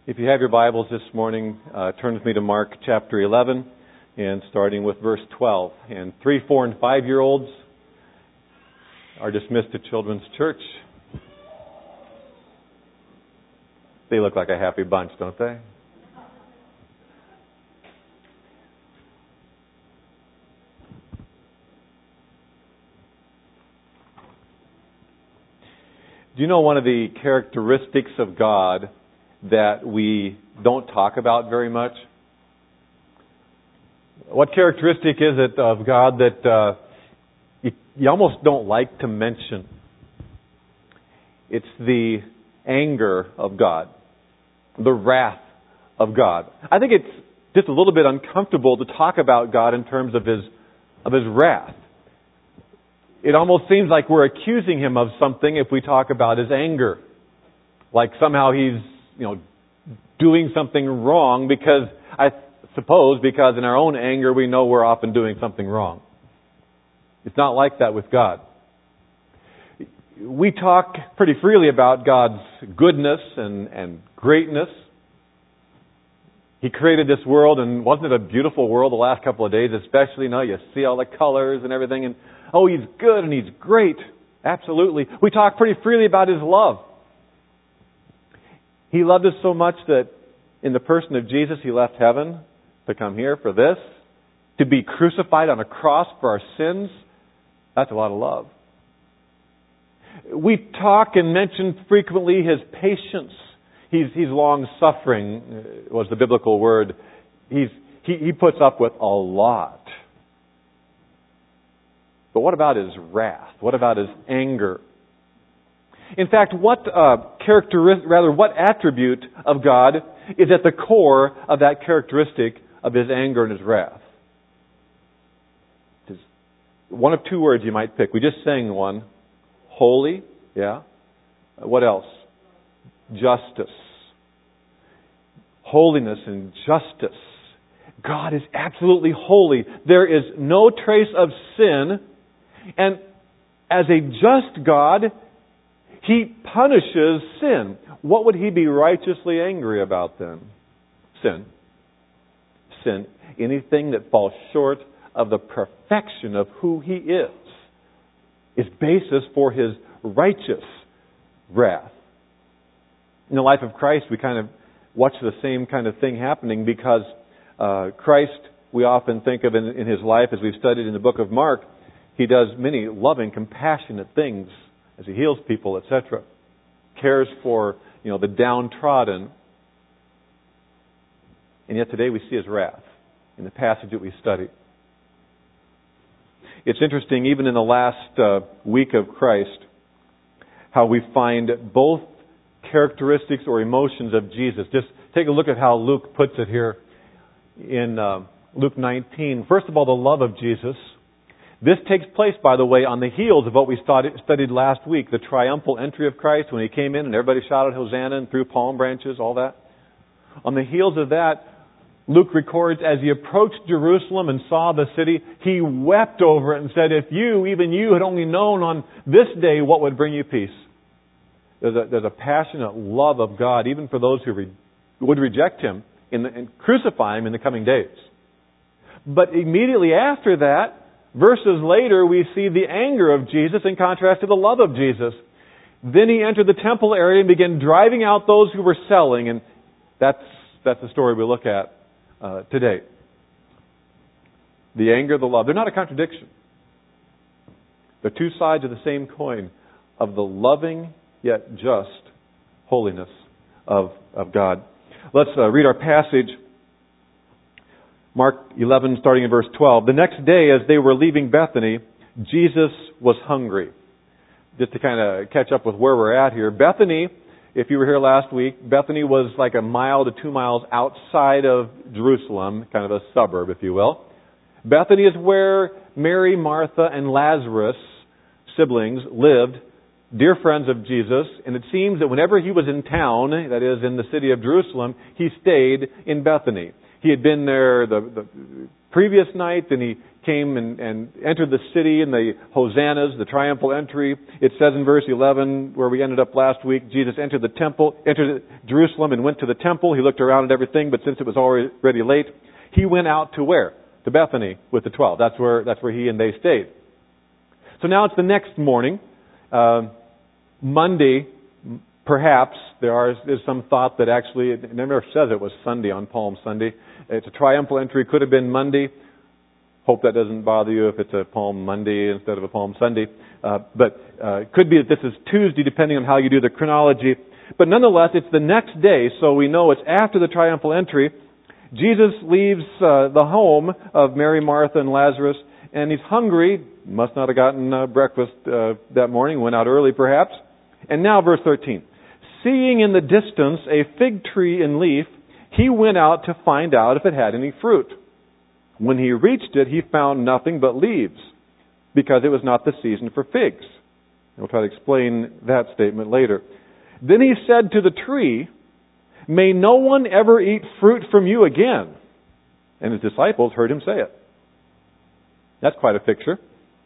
If you have your Bibles this morning, turn with me to Mark chapter 11 and starting with verse 12. And 3, 4, and 5-year-olds are dismissed to Children's Church. They look like a happy bunch, don't they? Do you know one of the characteristics of God that we don't talk about very much? What characteristic is it of God that you almost don't like to mention? It's the anger of God, the wrath of God. I think it's just a little bit uncomfortable to talk about God in terms of His wrath. It almost seems like we're accusing Him of something if we talk about His anger. Like somehow He's, doing something wrong because in our own anger we know we're often doing something wrong. It's not like that with God. We talk pretty freely about God's goodness and greatness. He created this world, and wasn't it a beautiful world the last couple of days, especially, you see all the colors and everything, and He's good and He's great. Absolutely. We talk pretty freely about His love. He loved us so much that in the person of Jesus, He left heaven to come here for this, to be crucified on a cross for our sins. That's a lot of love. We talk and mention frequently His patience. He's long-suffering, was the biblical word. He puts up with a lot. But what about His wrath? What about His anger? In fact, what attribute of God is at the core of that characteristic of His anger and His wrath? Just one of two words you might pick. We just sang one. Holy, yeah. What else? Justice. Holiness and justice. God is absolutely holy. There is no trace of sin. And as a just God, He punishes sin. What would He be righteously angry about then? Sin. Sin. Anything that falls short of the perfection of who He is basis for His righteous wrath. In the life of Christ, we kind of watch the same kind of thing happening because Christ, we often think of in His life, as we've studied in the book of Mark, He does many loving, compassionate things as He heals people, etc. Cares for, the downtrodden. And yet today we see His wrath in the passage that we studied. It's interesting, even in the last week of Christ, how we find both characteristics or emotions of Jesus. Just take a look at how Luke puts it here in Luke 19. First of all, the love of Jesus. This takes place, by the way, on the heels of what we studied last week, the triumphal entry of Christ when He came in and everybody shouted Hosanna and threw palm branches, all that. On the heels of that, Luke records, as He approached Jerusalem and saw the city, He wept over it and said, if even you, had only known on this day what would bring you peace. There's a passionate love of God, even for those who would reject Him and crucify Him in the coming days. But immediately after that, verses later, we see the anger of Jesus in contrast to the love of Jesus. Then He entered the temple area and began driving out those who were selling, and that's the story we look at today. The anger, the love. They're not a contradiction. They're two sides of the same coin of the loving yet just holiness of God. Let's read our passage. Mark 11, starting in verse 12. The next day, as they were leaving Bethany, Jesus was hungry. Just to kind of catch up with where we're at here. Bethany, if you were here last week, Bethany was like 1 to 2 miles outside of Jerusalem, kind of a suburb, if you will. Bethany is where Mary, Martha, and Lazarus, siblings, lived, dear friends of Jesus. And it seems that whenever He was in town, that is in the city of Jerusalem, He stayed in Bethany. He had been there previous night. Then he came and entered the city in the hosannas, the triumphal entry. It says in verse 11, where we ended up last week, Jesus entered Jerusalem and went to the temple. He looked around at everything, but since it was already late, he went out to where? To Bethany with the 12. That's where he and they stayed. So now it's the next morning. Monday, perhaps, there is some thought that actually, it never says it was Sunday on Palm Sunday. It's a triumphal entry. Could have been Monday. Hope that doesn't bother you if it's a Palm Monday instead of a Palm Sunday. But it could be that this is Tuesday, depending on how you do the chronology. But nonetheless, it's the next day, so we know it's after the triumphal entry. Jesus leaves the home of Mary, Martha, and Lazarus, and he's hungry. Must not have gotten breakfast that morning. Went out early, perhaps. And now, verse 13. Seeing in the distance a fig tree in leaf, he went out to find out if it had any fruit. When he reached it, he found nothing but leaves, because it was not the season for figs. We'll try to explain that statement later. Then he said to the tree, "May no one ever eat fruit from you again." And his disciples heard him say it. That's quite a picture.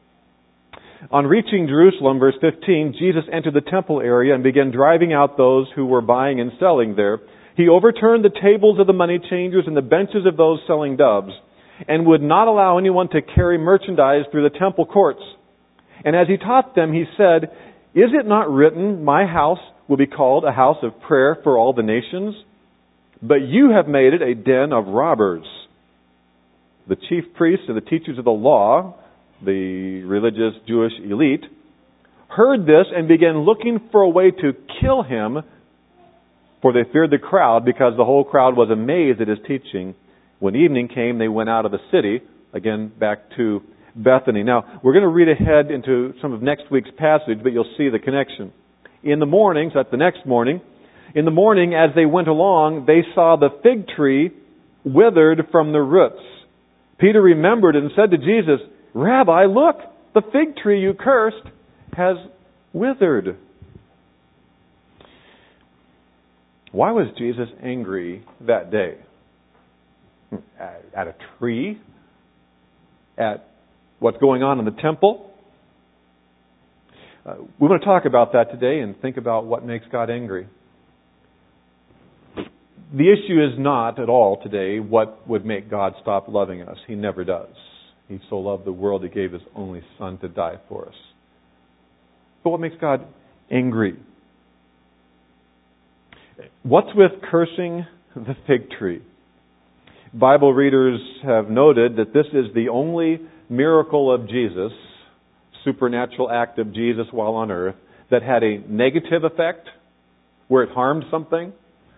On reaching Jerusalem, verse 15, Jesus entered the temple area and began driving out those who were buying and selling there. He overturned the tables of the money changers and the benches of those selling doves, and would not allow anyone to carry merchandise through the temple courts. And as he taught them, he said, "Is it not written, 'My house will be called a house of prayer for all the nations'? But you have made it a den of robbers." The chief priests and the teachers of the law, the religious Jewish elite, heard this and began looking for a way to kill him, for they feared the crowd, because the whole crowd was amazed at his teaching. When evening came, they went out of the city, again back to Bethany. Now, we're going to read ahead into some of next week's passage, but you'll see the connection. In the morning, so that's the next morning, in the morning as they went along, they saw the fig tree withered from the roots. Peter remembered and said to Jesus, "Rabbi, look, the fig tree you cursed has withered." Why was Jesus angry that day? At a tree? At what's going on in the temple? We want to talk about that today and think about what makes God angry. The issue is not at all today what would make God stop loving us. He never does. He so loved the world, He gave His only Son to die for us. But what makes God angry? What's with cursing the fig tree? Bible readers have noted that this is the only miracle of Jesus, supernatural act of Jesus while on earth, that had a negative effect, where it harmed something.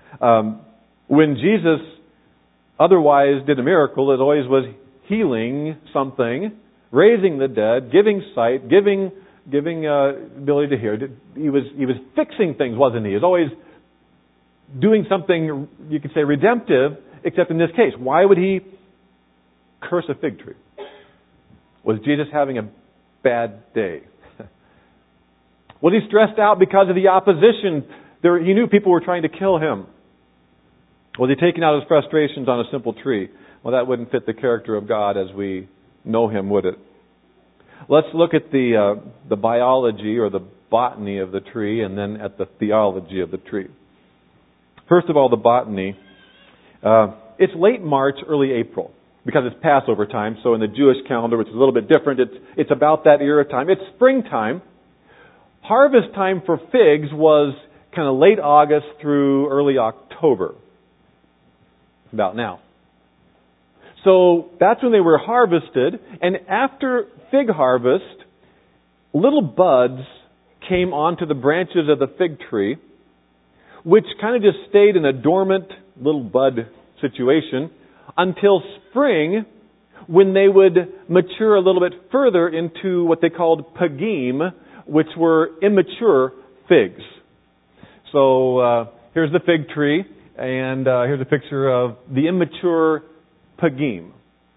When Jesus otherwise did a miracle, it always was healing something, raising the dead, giving sight, giving ability to hear. He was fixing things, wasn't he? He was always doing something, you could say, redemptive, except in this case. Why would he curse a fig tree? Was Jesus having a bad day? Was he stressed out because of the opposition? He knew people were trying to kill him. Was he taking out his frustrations on a simple tree? Well, that wouldn't fit the character of God as we know Him, would it? Let's look at the biology or the botany of the tree, and then at the theology of the tree. First of all, the botany. It's late March, early April, because it's Passover time. So in the Jewish calendar, which is a little bit different, it's about that era time. It's springtime. Harvest time for figs was kind of late August through early October. About now. So that's when they were harvested. And after fig harvest, little buds came onto the branches of the fig tree, which kind of just stayed in a dormant little bud situation until spring, when they would mature a little bit further into what they called pagim, which were immature figs. So here's the fig tree, and here's a picture of the immature pagim.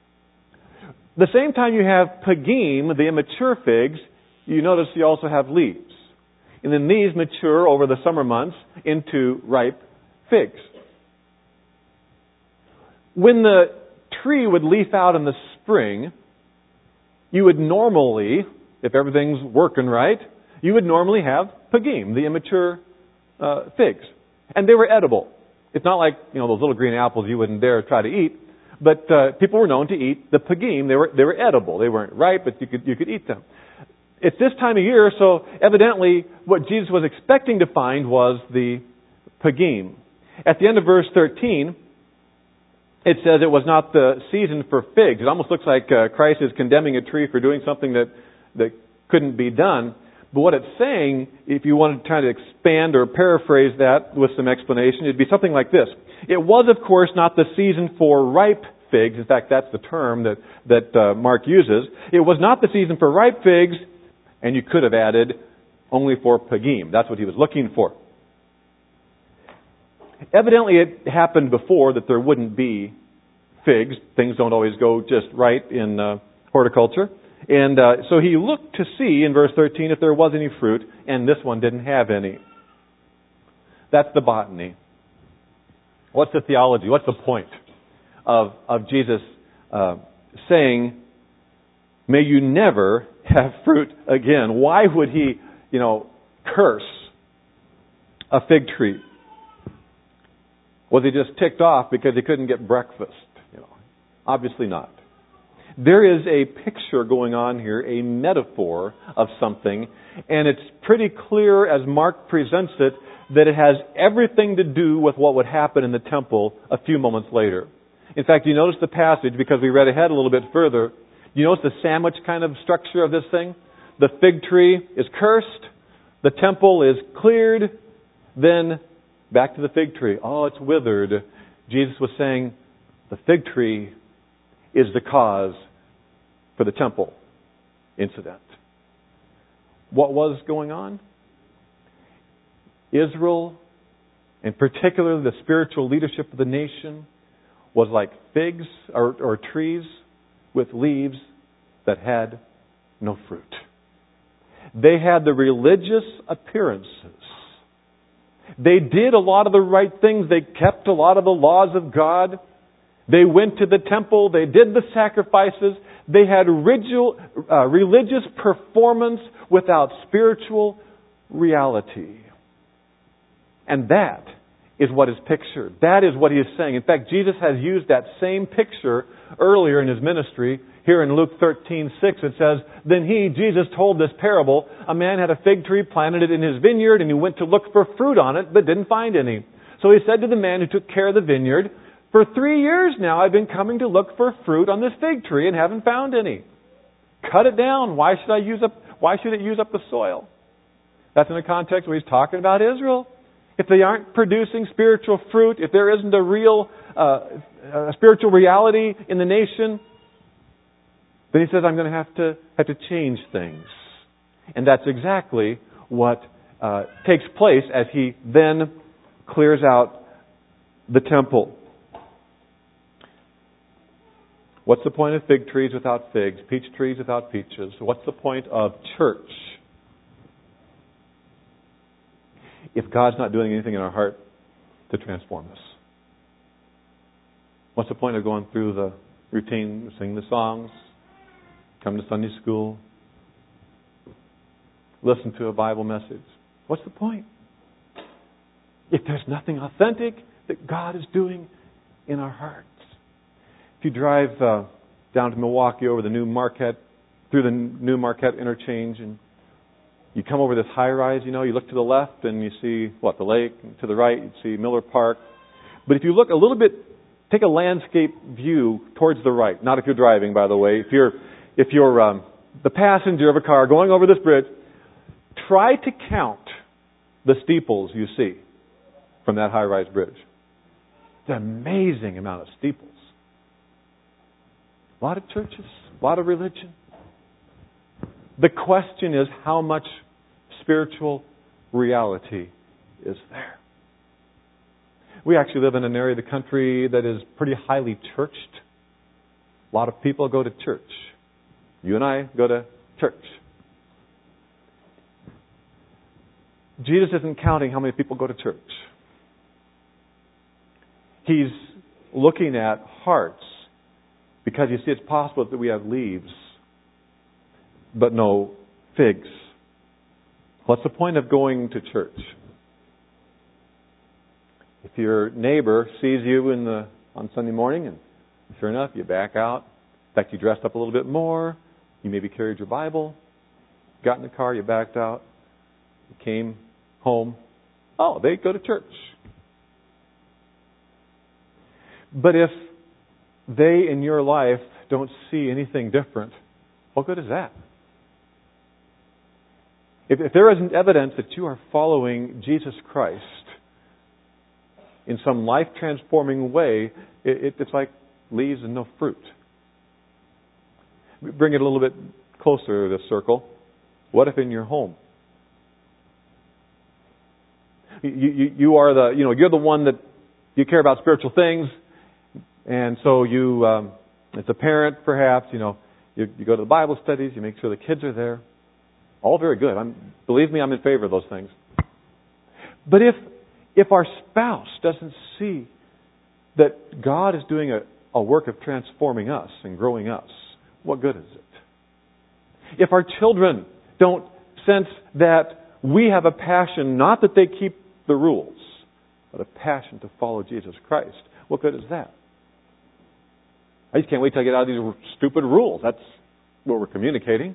The same time you have pagim, the immature figs, you notice you also have leaves. And then these mature over the summer months into ripe figs. When the tree would leaf out in the spring, you would normally, if everything's working right, you would normally have pagim, the immature figs. And they were edible. It's not like, those little green apples you wouldn't dare try to eat. But people were known to eat the pagim. They were edible. They weren't ripe, but you could eat them. It's this time of year, so evidently what Jesus was expecting to find was the pagim. At the end of verse 13, it says it was not the season for figs. It almost looks like Christ is condemning a tree for doing something that couldn't be done. But what it's saying, if you want to try to expand or paraphrase that with some explanation, it'd be something like this. It was, of course, not the season for ripe figs. In fact, that's the term that Mark uses. It was not the season for ripe figs, and you could have added only for pagim. That's what he was looking for. Evidently, it happened before that there wouldn't be figs. Things don't always go just right in horticulture. And so he looked to see, in verse 13, if there was any fruit, and this one didn't have any. That's the botany. What's the theology? What's the point of Jesus saying, may you never have fruit again? Why would he, curse a fig tree? Was he just ticked off because he couldn't get breakfast? Obviously not. There is a picture going on here, a metaphor of something, and it's pretty clear as Mark presents it that it has everything to do with what would happen in the temple a few moments later. In fact, you notice the passage, because we read ahead a little bit further, you notice the sandwich kind of structure of this thing? The fig tree is cursed, the temple is cleared, then back to the fig tree. Oh, it's withered. Jesus was saying the fig tree is the cause for the temple incident. What was going on? Israel, in particular the spiritual leadership of the nation, was like figs or trees with leaves that had no fruit. They had the religious appearances. They did a lot of the right things. They kept a lot of the laws of God. They went to the temple. They did the sacrifices. They had religious performance without spiritual reality. And that is what is pictured. That is what he is saying. In fact, Jesus has used that same picture earlier in his ministry. Here in Luke 13:6 it says, then he, Jesus, told this parable. A man had a fig tree, planted it in his vineyard, and he went to look for fruit on it, but didn't find any. So he said to the man who took care of the vineyard, for 3 years now I've been coming to look for fruit on this fig tree and haven't found any. Cut it down. Why should it use up the soil? That's in the context where he's talking about Israel. If they aren't producing spiritual fruit, if there isn't a real spiritual reality in the nation, then he says, I'm going to have to change things. And that's exactly what takes place as he then clears out the temple. What's the point of fig trees without figs, peach trees without peaches? What's the point of church if God's not doing anything in our heart to transform us? What's the point of going through the routine, sing the songs, come to Sunday school, listen to a Bible message? What's the point if there's nothing authentic that God is doing in our hearts? If you drive down to Milwaukee over the new Marquette, through the new Marquette interchange, and you come over this high-rise, you look to the left and you see, the lake, and to the right you see Miller Park. But if you look a little bit, take a landscape view towards the right. Not if you're driving, by the way. If you're the passenger of a car going over this bridge, try to count the steeples you see from that high-rise bridge. It's an amazing amount of steeples. A lot of churches, a lot of religion. The question is, how much spiritual reality is there? We actually live in an area of the country that is pretty highly churched. A lot of people go to church. You and I go to church. Jesus isn't counting how many people go to church. He's looking at hearts Because you see, it's possible that we have leaves, but no figs. What's the point of going to church? If your neighbor sees you on Sunday morning, and sure enough, you back out. In fact, you dressed up a little bit more. You maybe carried your Bible. Got in the car, you backed out. You came home. Oh, they go to church. But if they in your life don't see anything different, what good is that? If there isn't evidence that you are following Jesus Christ in some life-transforming way, it's like leaves and no fruit. Bring it a little bit closer to the circle. What if in your home? You're the one that you care about spiritual things, and so you, as a parent, perhaps, you go to the Bible studies, you make sure the kids are there. All very good. Believe me, I'm in favor of those things. But if our spouse doesn't see that God is doing a work of transforming us and growing us, what good is it? If our children don't sense that we have a passion, not that they keep the rules, but a passion to follow Jesus Christ, what good is that? I just can't wait till I get out of these stupid rules. That's what we're communicating.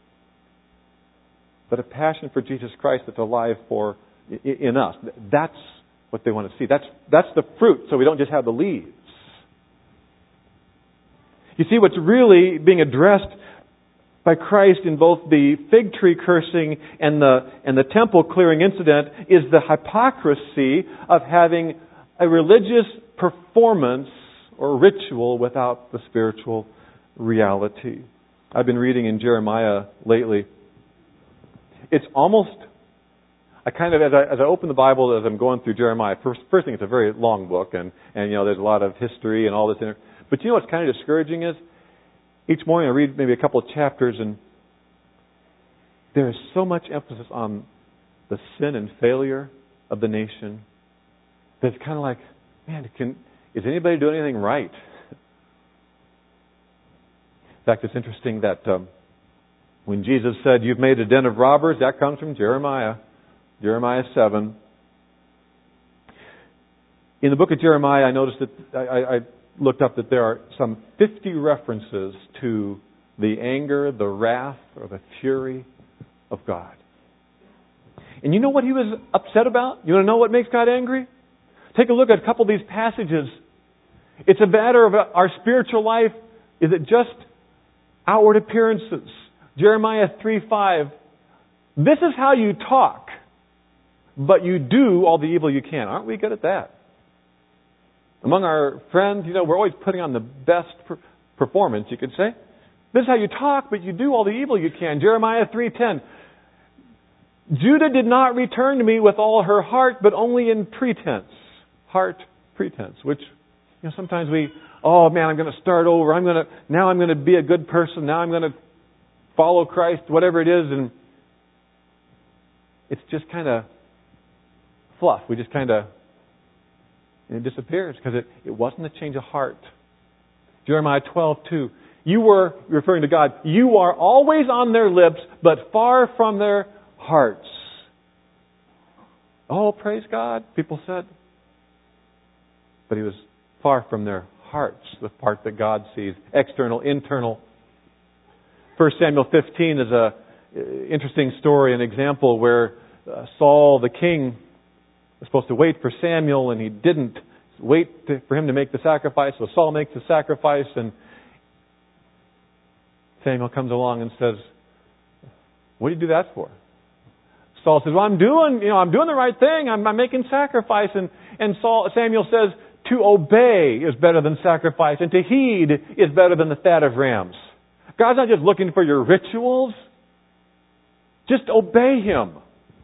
But a passion for Jesus Christ that's alive in us. That's what they want to see. That's the fruit, so we don't just have the leaves. You see, what's really being addressed by Christ in both the fig tree cursing and the temple clearing incident is the hypocrisy of having a religious performance or ritual without the spiritual reality. I've been reading in Jeremiah lately. It's almost, as I open the Bible, as I'm going through Jeremiah, first thing, it's a very long book, and there's a lot of history and all this in it. But you know what's kind of discouraging is, each morning I read maybe a couple of chapters, and there's so much emphasis on the sin and failure of the nation that it's kind of like, man, is anybody doing anything right? In fact, it's interesting that when Jesus said, "You've made a den of robbers," that comes from Jeremiah 7. In the book of Jeremiah, I noticed that I looked up that there are some 50 references to the anger, the wrath, or the fury of God. And you know what he was upset about? You want to know what makes God angry? Take a look at a couple of these passages. It's a matter of our spiritual life. Is it just outward appearances? Jeremiah 3:5. This is how you talk, but you do all the evil you can. Aren't we good at that? Among our friends, we're always putting on the best performance, you could say. This is how you talk, but you do all the evil you can. Jeremiah 3:10. Judah did not return to me with all her heart, but only in pretense. Heart pretense, which sometimes I'm going to start over. Now I'm going to be a good person. Now I'm going to follow Christ, whatever it is, and it's just kind of fluff. We just kind of, it disappears because it wasn't a change of heart. Jeremiah 12:2. You were, referring to God, you are always on their lips, but far from their hearts. Oh, praise God, people said. But he was far from their hearts, the part that God sees. External, internal. 1 Samuel 15 is a interesting story, an example where Saul, the king, was supposed to wait for Samuel, and he didn't wait for him to make the sacrifice. So Saul makes the sacrifice, and Samuel comes along and says, "What do you do that for?" Saul says, "Well, I'm doing the right thing. I'm making sacrifice." And Samuel says, "To obey is better than sacrifice, and to heed is better than the fat of rams." God's not just looking for your rituals. Just obey Him.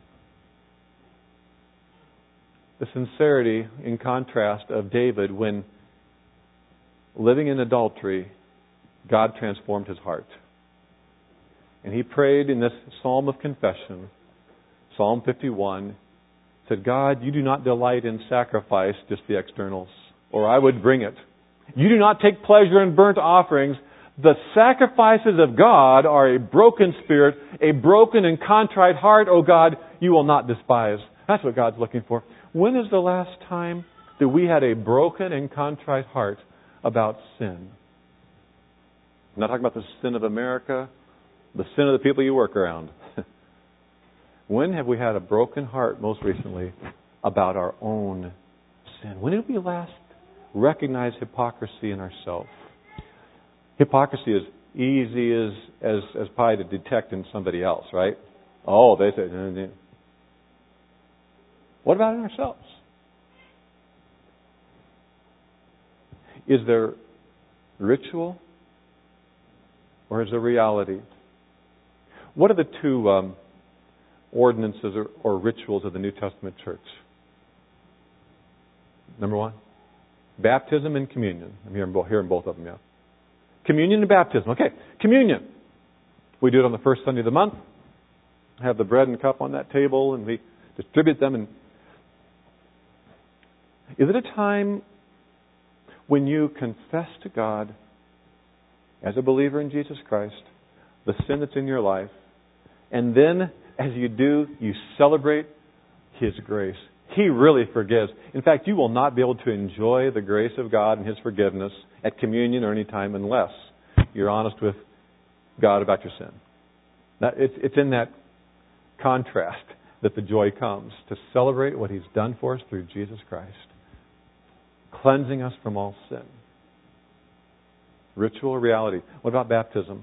The sincerity, in contrast, of David when living in adultery, God transformed his heart. And he prayed in this psalm of confession, Psalm 51, said, "God, you do not delight in sacrifice, just the externals, or I would bring it. You do not take pleasure in burnt offerings. The sacrifices of God are a broken spirit, a broken and contrite heart, O God, you will not despise. That's what God's looking for. When is the last time that we had a broken and contrite heart about sin? I'm not talking about the sin of America, the sin of the people you work around. When have we had a broken heart most recently about our own sin? When did we last recognize hypocrisy in ourselves? Hypocrisy is easy as pie to detect in somebody else, right? Oh, they say. What about in ourselves? Is there ritual or is there reality? What are the two ordinances or rituals of the New Testament church? Number one, baptism and communion. I'm hearing both of them, yeah. Communion and baptism. Okay, communion. We do it on the first Sunday of the month. Have the bread and cup on that table, and we distribute them. And is it a time when you confess to God, as a believer in Jesus Christ, the sin that's in your life, and then, as you do, you celebrate His grace? He really forgives. In fact, you will not be able to enjoy the grace of God and His forgiveness at communion or any time unless you're honest with God about your sin. Now, it's in that contrast that the joy comes, to celebrate what He's done for us through Jesus Christ, cleansing us from all sin. Ritual or reality? What about baptism?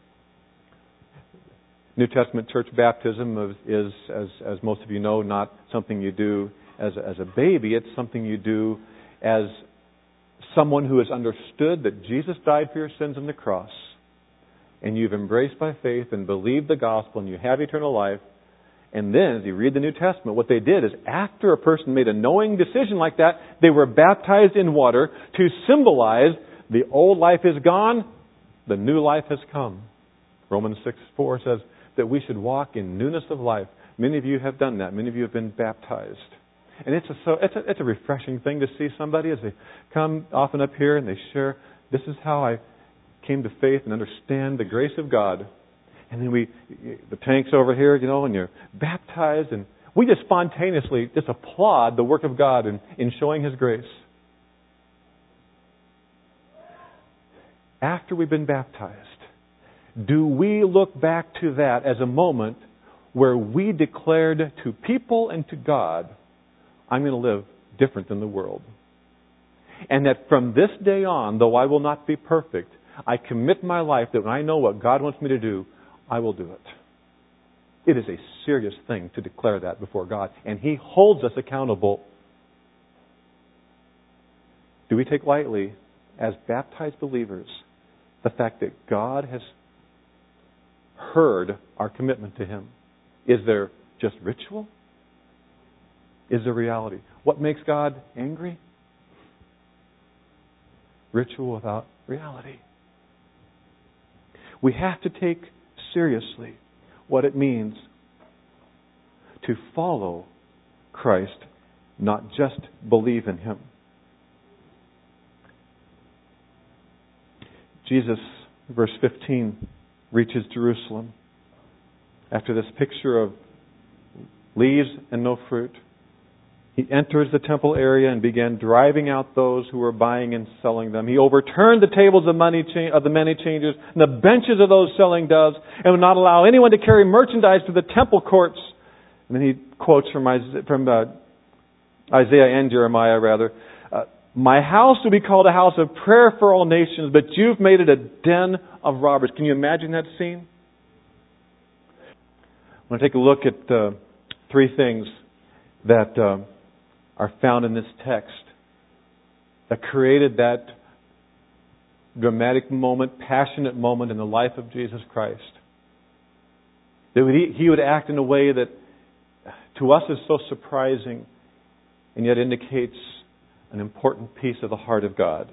New Testament church baptism is, as most of you know, not something you do as a baby. It's something you do as someone who has understood that Jesus died for your sins on the cross, and you've embraced by faith and believed the gospel, and you have eternal life. And then, as you read the New Testament, what they did is, after a person made a knowing decision like that, they were baptized in water to symbolize the old life is gone, the new life has come. Romans 6:4 says that we should walk in newness of life. Many of you have done that. Many of you have been baptized. And it's a refreshing thing to see somebody as they come often up here and they share, this is how I came to faith and understand the grace of God. And then the tank's over here, and you're baptized, and we just spontaneously just applaud the work of God in showing His grace. After we've been baptized, do we look back to that as a moment where we declared to people and to God, I'm going to live different than the world? And that from this day on, though I will not be perfect, I commit my life that when I know what God wants me to do, I will do it. It is a serious thing to declare that before God, and He holds us accountable. Do we take lightly, as baptized believers, the fact that God has heard our commitment to Him? Is there just ritual? Is there reality? What makes God angry? Ritual without reality. We have to take seriously what it means to follow Christ, not just believe in Him. Jesus, verse 15, reaches Jerusalem after this picture of leaves and no fruit. He enters the temple area and began driving out those who were buying and selling them. He overturned the tables of the money changers and the benches of those selling doves, and would not allow anyone to carry merchandise to the temple courts. And then he quotes from Isaiah and Jeremiah, rather. My house will be called a house of prayer for all nations, but you've made it a den of robbers. Can you imagine that scene? I want to take a look at three things that are found in this text that created that dramatic moment, passionate moment in the life of Jesus Christ. That He would act in a way that to us is so surprising and yet indicates an important piece of the heart of God.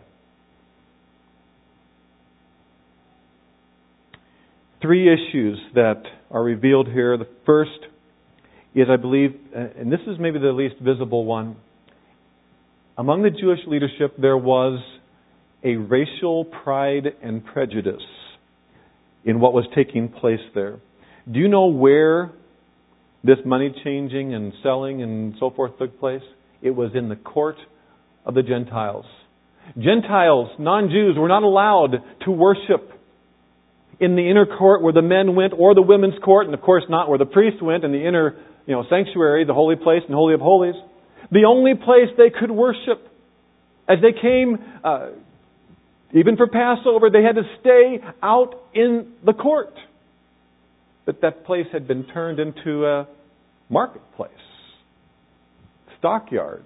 Three issues that are revealed here. The first is, I believe, and this is maybe the least visible one, among the Jewish leadership there was a racial pride and prejudice in what was taking place there. Do you know where this money changing and selling and so forth took place? It was in the court of the Gentiles. Gentiles, non-Jews, were not allowed to worship in the inner court where the men went, or the women's court, and of course not where the priest went, in the inner sanctuary, the holy place and holy of holies. The only place they could worship. As they came, even for Passover, they had to stay out in the court. But that place had been turned into a marketplace, stockyards,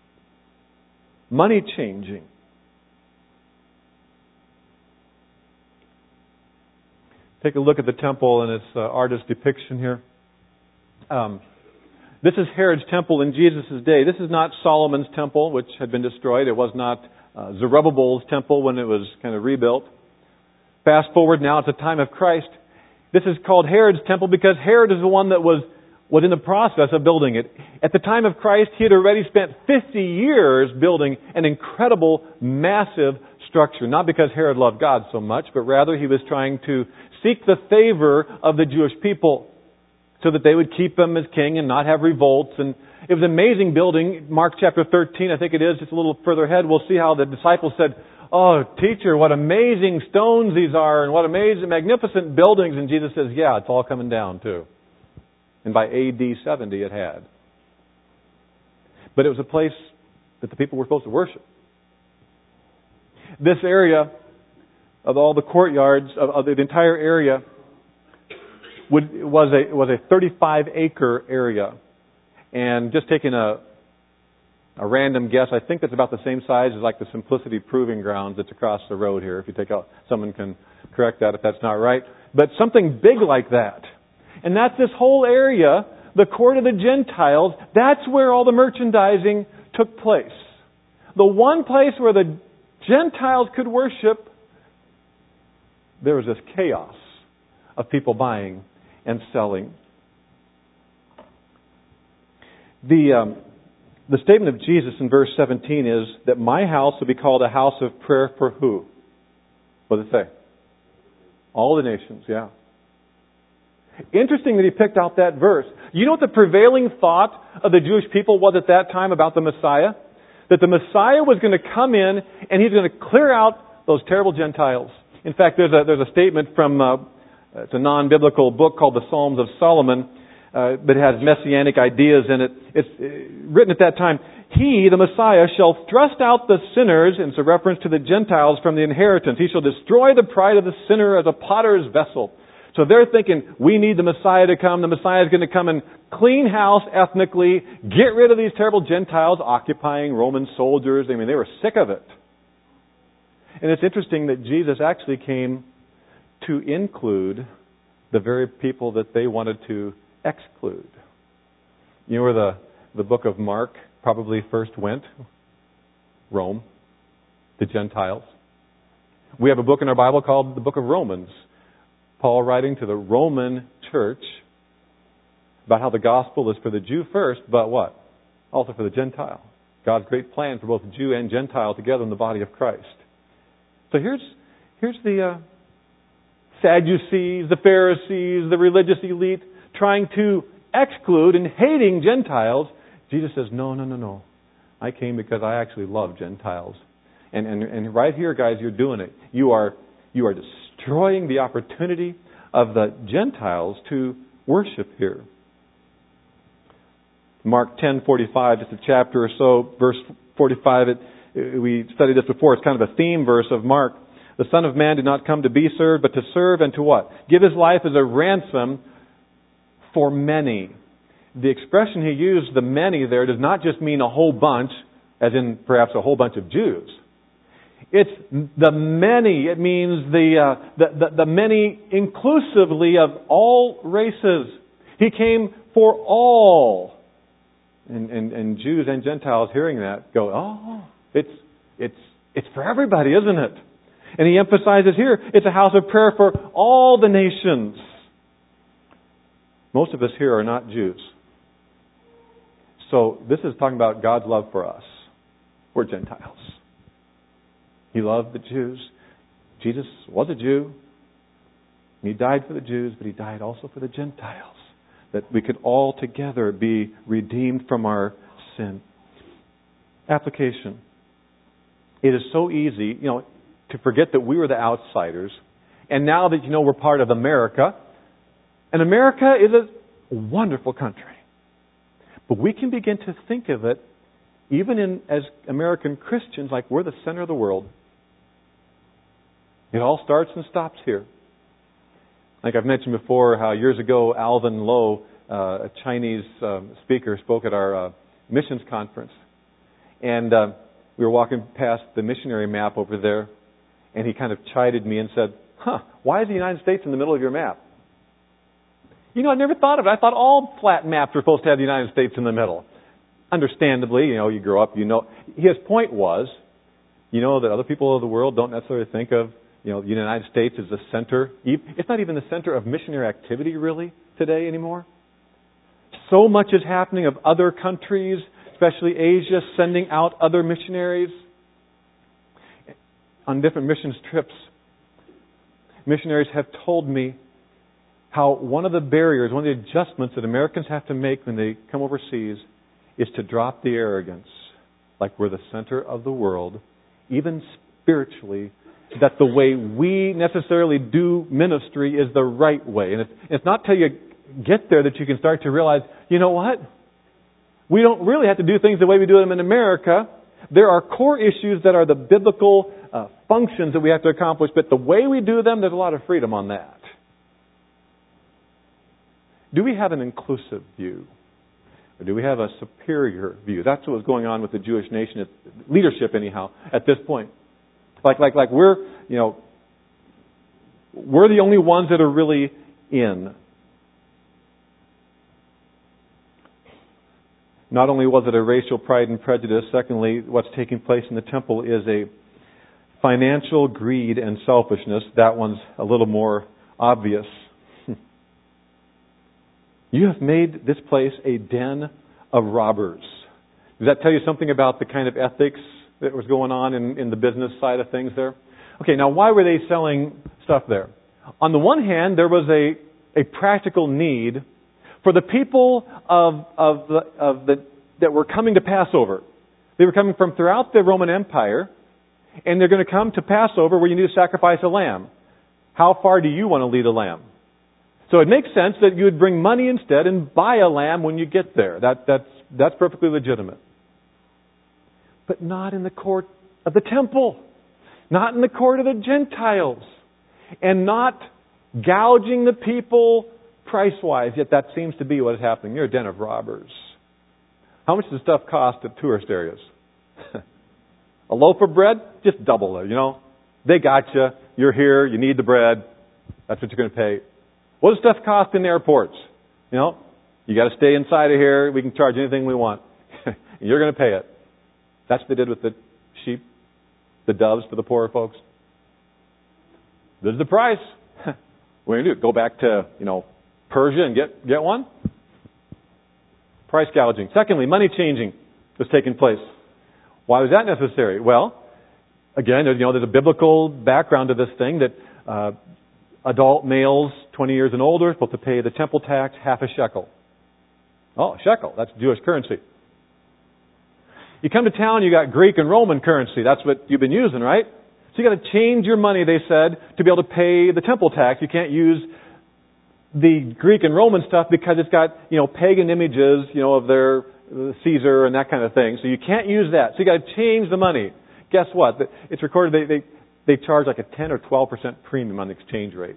money changing. Take a look at the temple and its artist's depiction here. This is Herod's temple in Jesus' day. This is not Solomon's temple, which had been destroyed. It was not Zerubbabel's temple when it was kind of rebuilt. Fast forward now, it's the time of Christ. This is called Herod's temple because Herod is the one that was in the process of building it. At the time of Christ, he had already spent 50 years building an incredible, massive structure. Not because Herod loved God so much, but rather he was trying to seek the favor of the Jewish people so that they would keep him as king and not have revolts. And it was an amazing building. Mark chapter 13, I think it is, just a little further ahead, we'll see how the disciples said, "Oh, teacher, what amazing stones these are, and what amazing, magnificent buildings." And Jesus says, "Yeah, it's all coming down too." And by AD 70 it had. But it was a place that the people were supposed to worship. This area of all the courtyards of the entire area was a 35-acre area. And just taking a random guess, I think that's about the same size as like the Simplicity Proving Grounds that's across the road here. If you take out, someone can correct that if that's not right. But something big like that. And that's this whole area, the court of the Gentiles. That's where all the merchandising took place. The one place where the Gentiles could worship, there was this chaos of people buying and selling. The statement of Jesus in verse 17 is that my house will be called a house of prayer for who? What does it say? All the nations, yeah. Interesting that he picked out that verse. You know what the prevailing thought of the Jewish people was at that time about the Messiah? That the Messiah was going to come in and he's going to clear out those terrible Gentiles. In fact, there's a statement from it's a non-biblical book called the Psalms of Solomon, but it has messianic ideas in it. It's written at that time. He, the Messiah, shall thrust out the sinners, and it's a reference to the Gentiles, from the inheritance. He shall destroy the pride of the sinner as a potter's vessel. So they're thinking, we need the Messiah to come. The Messiah is going to come and clean house ethnically, get rid of these terrible Gentiles occupying Roman soldiers. I mean, they were sick of it. And it's interesting that Jesus actually came to include the very people that they wanted to exclude. You know where the book of Mark probably first went? Rome, the Gentiles. We have a book in our Bible called the book of Romans. Paul writing to the Roman church about how the gospel is for the Jew first, but what? Also for the Gentile. God's great plan for both Jew and Gentile together in the body of Christ. So here's the Sadducees, the Pharisees, the religious elite trying to exclude and hating Gentiles. Jesus says, no. I came because I actually love Gentiles. And right here, guys, you're doing it. You are destroying the opportunity of the Gentiles to worship here. Mark 10:45, just a chapter or so, verse 45. We studied this before. It's kind of a theme verse of Mark. The Son of Man did not come to be served, but to serve and to what? Give His life as a ransom for many. The expression he used, the many there, does not just mean a whole bunch, as in perhaps a whole bunch of Jews. It's the many. It means the many inclusively of all races. He came for all. And Jews and Gentiles hearing that go, oh, it's for everybody, isn't it? And he emphasizes here, it's a house of prayer for all the nations. Most of us here are not Jews. So this is talking about God's love for us. We're Gentiles. He loved the Jews. Jesus was a Jew. He died for the Jews, but He died also for the Gentiles, that we could all together be redeemed from our sin. Application. It is so easy, to forget that we were the outsiders, and now that we're part of America, and America is a wonderful country. But we can begin to think of it, even as American Christians, like we're the center of the world. It all starts and stops here. Like I've mentioned before, how years ago Alvin Lo, a Chinese speaker, spoke at our missions conference. And we were walking past the missionary map over there, and he kind of chided me and said, why is the United States in the middle of your map? I never thought of it. I thought all flat maps were supposed to have the United States in the middle. Understandably, you grow up, His point was, that other people of the world don't necessarily think of, the United States as the center. It's not even the center of missionary activity, really, today anymore. So much is happening of other countries, especially Asia, sending out other missionaries on different missions trips. Missionaries have told me how one of the barriers, one of the adjustments that Americans have to make when they come overseas is to drop the arrogance, like we're the center of the world, even spiritually, that the way we necessarily do ministry is the right way. And it's not till you get there that you can start to realize, you know what? We don't really have to do things the way we do them in America. There are core issues that are the biblical functions that we have to accomplish, but the way we do them, there's a lot of freedom on that. Do we have an inclusive view? Or do we have a superior view? That's what was going on with the Jewish nation, leadership anyhow, at this point. Like we're the only ones that are really in. Not only was it a racial pride and prejudice, secondly, what's taking place in the temple is a financial greed and selfishness. That one's a little more obvious. You have made this place a den of robbers. Does that tell you something about the kind of ethics that was going on in the business side of things there? Okay, now why were they selling stuff there? On the one hand, there was a practical need for the people that were coming to Passover. They were coming from throughout the Roman Empire, and they're going to come to Passover where you need to sacrifice a lamb. How far do you want to lead a lamb? So it makes sense that you would bring money instead and buy a lamb when you get there. That's perfectly legitimate. But not in the court of the temple. Not in the court of the Gentiles. And not gouging the people price-wise. Yet that seems to be what is happening. You're a den of robbers. How much does stuff cost at tourist areas? A loaf of bread? Just double it, They got you. You're here. You need the bread. That's what you're going to pay. What does stuff cost in airports? You got to stay inside of here. We can charge anything we want. You're going to pay it. That's what they did with the sheep, the doves for the poorer folks. This is the price. What are you going to do? Go back to, Persia and get one? Price gouging. Secondly, money changing was taking place. Why was that necessary? Well, again, there's a biblical background to this thing that adult males 20 years and older are supposed to pay the temple tax, half a shekel. Oh, a shekel. That's Jewish currency. You come to town, you got Greek and Roman currency. That's what you've been using, right? So you got to change your money, they said, to be able to pay the temple tax. You can't use the Greek and Roman stuff because it's got, pagan images, of their Caesar and that kind of thing. So you can't use that. So you got to change the money. Guess what? It's recorded they charge like a 10 or 12% premium on the exchange rate.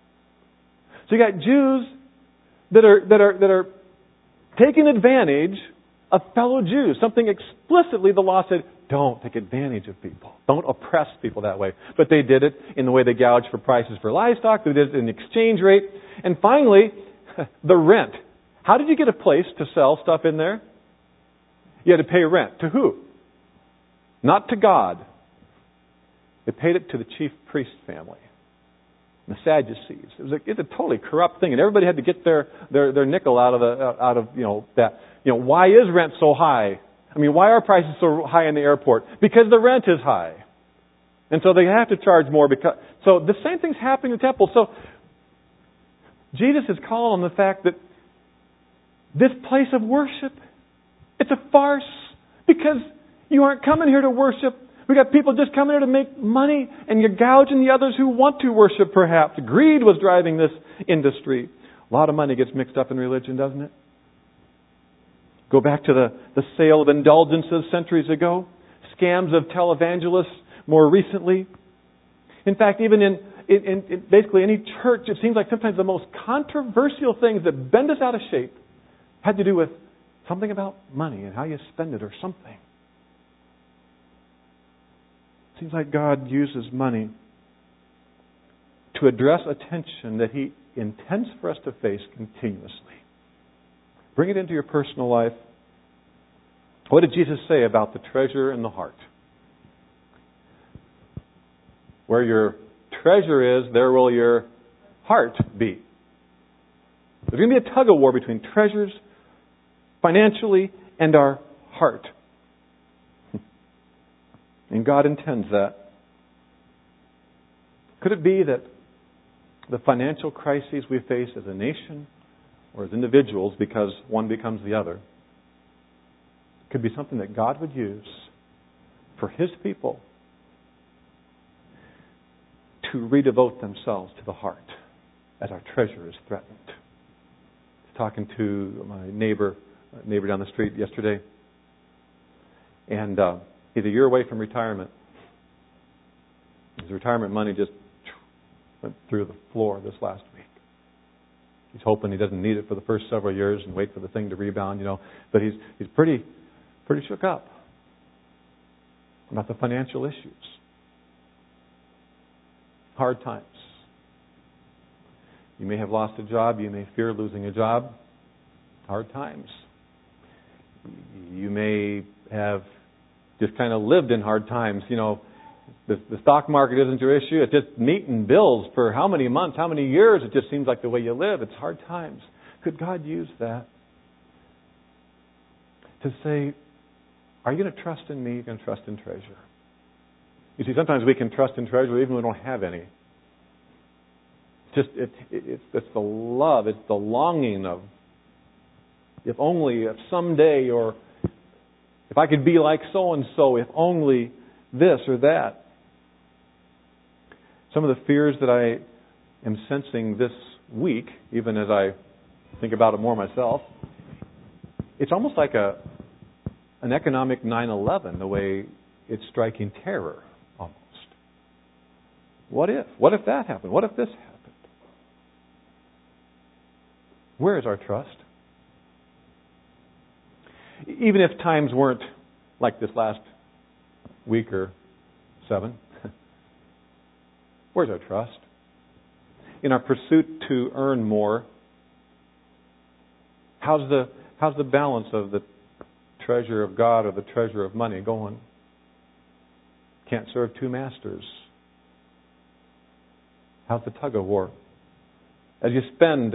So you got Jews that are taking advantage of fellow Jews. Something explicitly the law said, don't take advantage of people. Don't oppress people that way. But they did it in the way they gouged for prices for livestock. They did it in the exchange rate. And finally, the rent. How did you get a place to sell stuff in there? You had to pay rent. To who? Not to God. They paid it to the chief priest family, the Sadducees. It's a totally corrupt thing, and everybody had to get their nickel out of that. Why is rent so high? I mean, why are prices so high in the airport? Because the rent is high. And so they have to charge more because... So the same thing's happening in the temple. So Jesus is calling on the fact that this place of worship, it's a farce because you aren't coming here to worship. We got people just coming here to make money, and you're gouging the others who want to worship perhaps. Greed was driving this industry. A lot of money gets mixed up in religion, doesn't it? Go back to the sale of indulgences centuries ago. Scams of televangelists more recently. In fact, even in basically any church, it seems like sometimes the most controversial things that bend us out of shape had to do with something about money and how you spend it or something. It seems like God uses money to address a tension that He intends for us to face continuously. Bring it into your personal life. What did Jesus say about the treasure in the heart? Where your treasure is, there will your heart be. There's going to be a tug of war between treasures, financially, and our heart. And God intends that. Could it be that the financial crises we face as a nation or as individuals, because one becomes the other, could be something that God would use for His people to redevote themselves to the heart as our treasure is threatened? I was talking to my neighbor down the street yesterday, and he's a year away from retirement. His retirement money just went through the floor this last week. He's hoping he doesn't need it for the first several years and wait for the thing to rebound, But he's pretty shook up about the financial issues. Hard times. You may have lost a job. You may fear losing a job. Hard times. You may have just kind of lived in hard times. The stock market isn't your issue. It's just meeting bills for how many months, how many years. It just seems like the way you live. It's hard times. Could God use that to say, are you going to trust in me? You're going to trust in treasure. You see, sometimes we can trust in treasure even when we don't have any. It's the love, it's the longing of, if only, if someday, or if I could be like so-and-so, if only this or that. Some of the fears that I am sensing this week, even as I think about it more myself, it's almost like an economic 9/11, the way it's striking terror, almost. What if? What if that happened? What if this happened? Where is our trust? Even if times weren't like this last week or 7, where's our trust? In our pursuit to earn more, how's the balance of the treasure of God or the treasure of money going? Can't serve two masters. How's the tug of war? As you spend,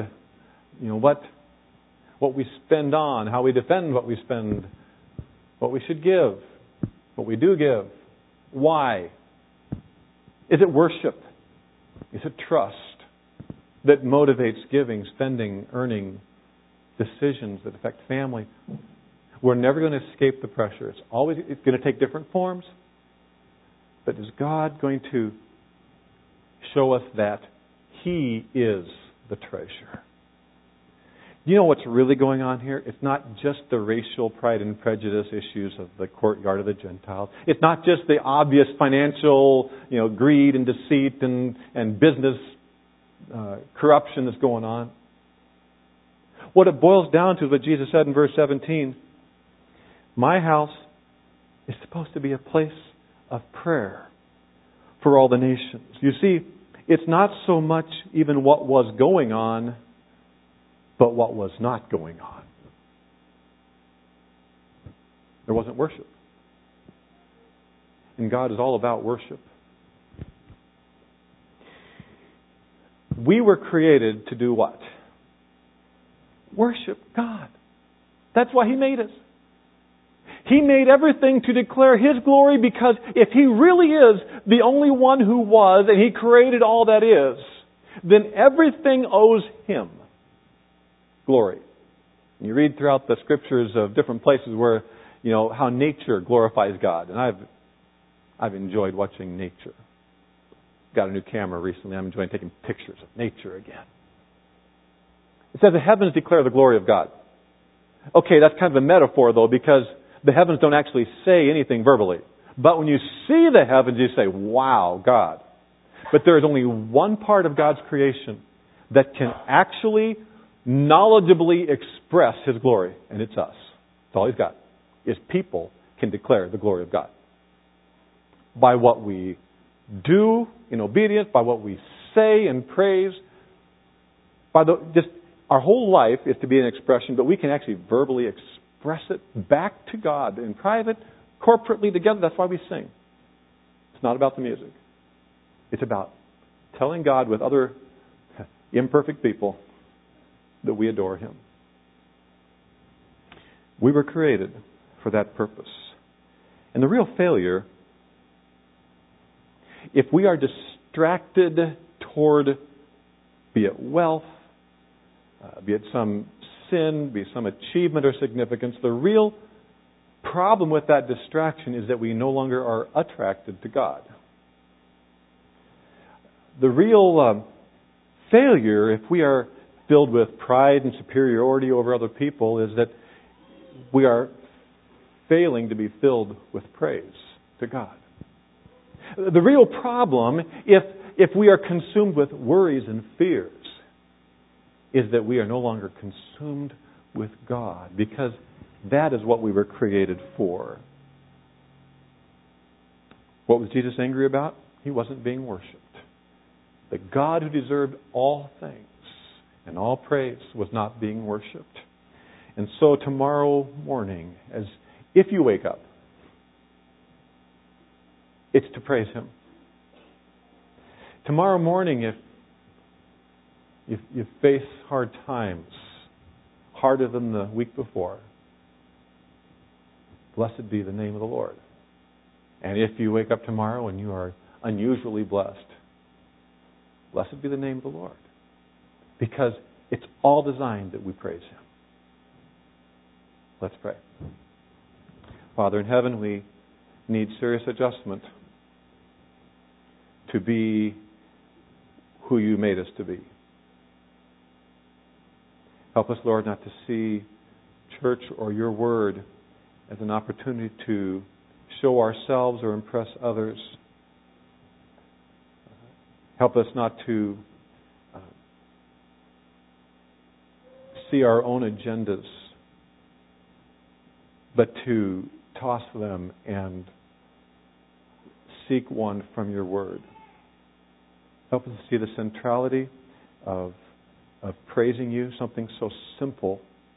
what we spend on, how we defend what we spend, what we should give, what we do give. Why? Is it worship? Is it trust that motivates giving, spending, earning, decisions that affect family? We're never going to escape the pressure. It's going to take different forms. But is God going to show us that He is the treasure? You know what's really going on here? It's not just the racial pride and prejudice issues of the courtyard of the Gentiles. It's not just the obvious financial, greed and deceit and business corruption that's going on. What it boils down to is what Jesus said in verse 17. My house is supposed to be a place of prayer for all the nations. You see, it's not so much even what was going on, but what was not going on. There wasn't worship. And God is all about worship. We were created to do what? Worship God. That's why He made us. He made everything to declare His glory, because if He really is the only one who was, and He created all that is, then everything owes Him glory. And you read throughout the Scriptures of different places where, how nature glorifies God. And I've enjoyed watching nature. Got a new camera recently. I'm enjoying taking pictures of nature again. It says the heavens declare the glory of God. Okay, that's kind of a metaphor, though, because the heavens don't actually say anything verbally. But when you see the heavens, you say, wow, God. But there is only one part of God's creation that can actually knowledgeably express His glory, and it's us. That's all He's got, is people can declare the glory of God. By what we do in obedience, by what we say in praise, just our whole life is to be an expression, but we can actually verbally express it back to God in private, corporately, together. That's why we sing. It's not about the music. It's about telling God with other imperfect people that we adore Him. We were created for that purpose. And the real failure, if we are distracted toward, be it wealth, be it some sin, be it some achievement or significance, the real problem with that distraction is that we no longer are attracted to God. The real failure, if we are filled with pride and superiority over other people, is that we are failing to be filled with praise to God. The real problem, if we are consumed with worries and fears, is that we are no longer consumed with God, because that is what we were created for. What was Jesus angry about? He wasn't being worshipped. The God who deserved all thanks and all praise was not being worshipped. And so tomorrow morning, if you wake up, it's to praise Him. Tomorrow morning, if you face hard times, harder than the week before, blessed be the name of the Lord. And if you wake up tomorrow and you are unusually blessed, blessed be the name of the Lord. Because it's all designed that we praise Him. Let's pray. Father in heaven, we need serious adjustment to be who You made us to be. Help us, Lord, not to see church or Your Word as an opportunity to show ourselves or impress others. Help us not to see our own agendas, but to toss them and seek one from Your Word. Help us to see the centrality of praising You, something so simple,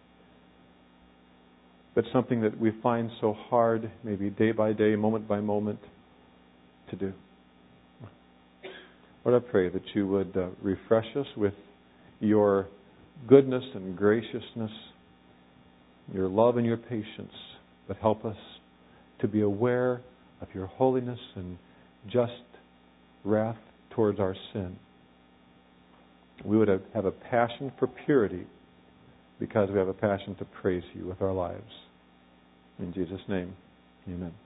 but something that we find so hard, maybe day by day, moment by moment, to do. Lord, I pray that You would refresh us with Your goodness and graciousness, Your love and Your patience, but help us to be aware of Your holiness and just wrath towards our sin. We would have a passion for purity because we have a passion to praise You with our lives. In Jesus' name, amen.